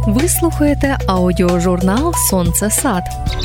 Ви слухаєте аудіожурнал «Сонце Сад».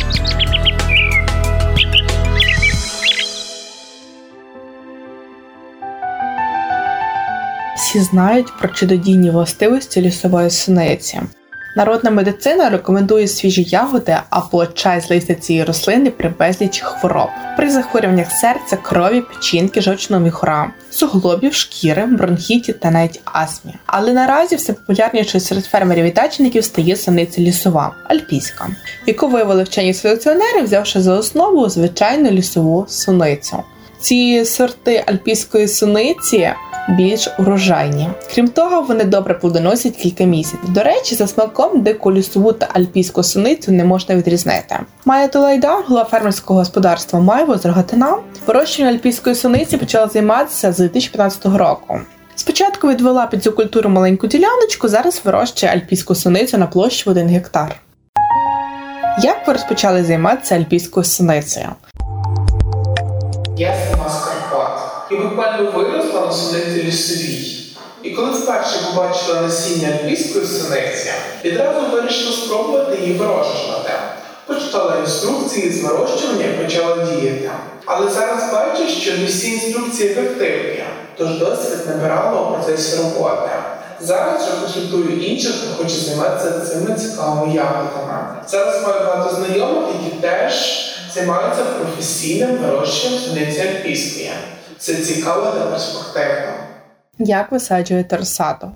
Всі знають про чудодійні властивості лісової суниці. Народна медицина рекомендує свіжі ягоди або чай з листя цієї рослини при безлічі хвороб. При захворюваннях серця, крові, печінки, жовчного міхура, суглобів, шкіри, бронхіті та навіть астмі. Але наразі все популярнішою серед фермерів і дачників стає суниця лісова – альпійська, яку виявили вчені селекціонери, взявши за основу звичайну лісову суницю. Ці сорти альпійської суниці більш урожайні. Крім того, вони добре плодоносять кілька місяців. До речі, за смаком дику лісову та альпійську суницю не можна відрізнити. Майя Тулайдан, голова фермерського господарства Майво з Рогатина, вирощуванням альпійської суниці почала займатися з 2015 року. Спочатку відвела під цю культуру маленьку діляночку, зараз вирощує альпійську суницю на площі в 1 гектар. Як ви розпочали займатися альпійською суницею? Я сама з Карпат. І буквально виросла на суниці лісовій. І коли вперше побачила насіння альпійської суниці, відразу вирішила спробувати її вирощувати. Почитала інструкції з вирощування і почала діяти. Але зараз бачу, що не всі інструкції ефективні, тож досвід набирала у процесі роботи. Зараз же консультую інших, хто хоче займатися цими цікавими ягодами. Зараз маю багато знайомих, які теж займаються професійним вирощуванням суниці альпійської. Це цікаво та перспективно. Як висаджуєте розсаду?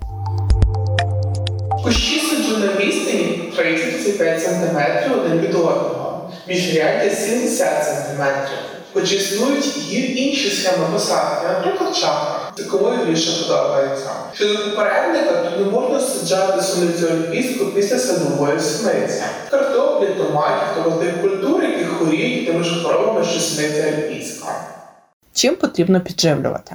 Кущі саджу на відстані 30-35 см один від одного, міжряддя 70 см. Хоч існують і інші схеми посадки, наприклад, шахар. Це кому більше подобається. Щодо попередника, то не можна саджати суницю альпійську після садової суниці. Картоплі, томатів та молодих культур, які хворіють тими ж хворобами, що суниця альпійська. Чим потрібно підживлювати?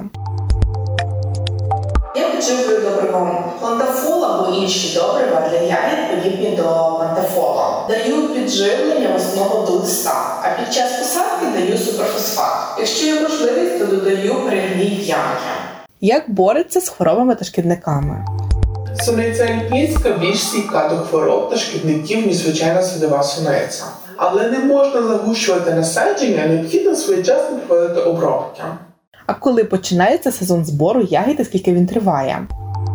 Я підживлюю добривом плантафол або інші добрива для ягід, подібні до пантефола. Даю підживлення в основному до листа, а під час посадки даю суперфосфат. Якщо є можливість, то додаю перегній ямки. Як бореться з хворобами та шкідниками? Суниця альпійська більш стійка до хвороб та шкідників, ніж звичайна садова суниця. Але не можна загущувати насадження, необхідно своєчасно проводити обробки. А коли починається сезон збору ягід і скільки він триває?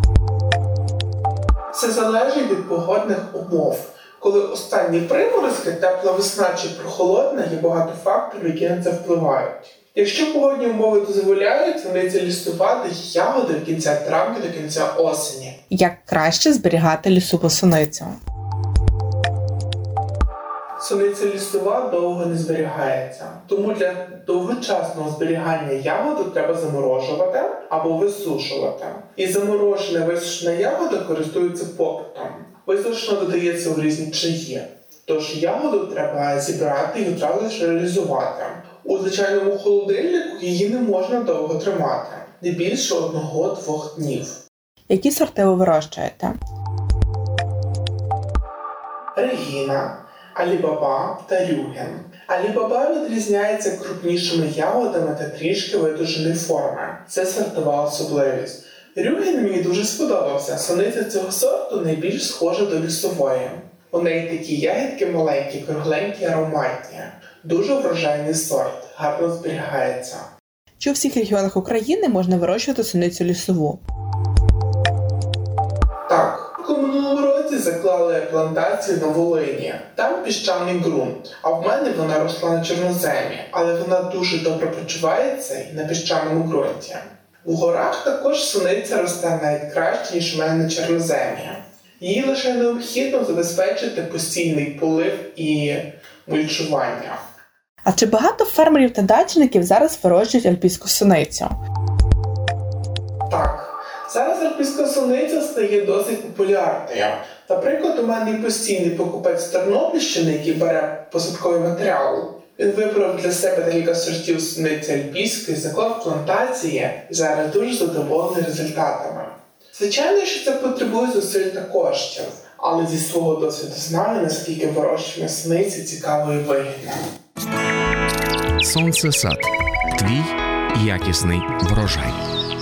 Це залежить від погодних умов. Коли останні приморозки, тепла весна чи прохолодна, є багато факторів, які на це впливають. Якщо погодні умови дозволяють, суниця лісова дає ягоди до кінця травня до кінця осені. Як краще зберігати лісову суницю? Суниця лісова довго не зберігається. Тому для довгочасного зберігання ягоду треба заморожувати або висушувати. І заморожена висушена ягода користується попитом. Висушена додається у різні чаї. Тож ягоду треба зібрати і одразу ж реалізувати. У звичайному холодильнику її не можна довго тримати. Не більше 1-2 днів. Які сорти ви вирощуєте? Регіна, Алібаба та Рюген. Алібаба відрізняється крупнішими ягодами та трішки видовженої форми. Це сортова особливість. Рюген мені дуже сподобався. Суниця цього сорту найбільш схожа до лісової. У неї такі ягідки маленькі, кругленькі, ароматні. Дуже врожайний сорт, гарно зберігається. Чи у всіх регіонах України можна вирощувати суницю лісову? Так. У минулому році заклали плантацію на Волині. Там піщаний ґрунт, а в мене вона росла на чорноземі, але вона дуже добре почувається і на піщаному ґрунті. В горах також суниця росте навіть краще, ніж в мене на чорноземі. Її лише необхідно забезпечити постійний полив і мульчування. А чи багато фермерів та дачників зараз вирощують альпійську суницю? Так. Зараз альпійська суниця стає досить популярною. Наприклад, у мене постійний покупець з Тернопільщини, який бере посадковий матеріал. Він вибрав для себе декілька сортів суниці альпійської, заклав плантації і зараз дуже задоволений результатами. Звичайно, що це потребує зусиль та коштів, але зі свого досвіду знаю, наскільки вирощування суниці цікаво і вигідно. Сонце Сад. Твій якісний врожай.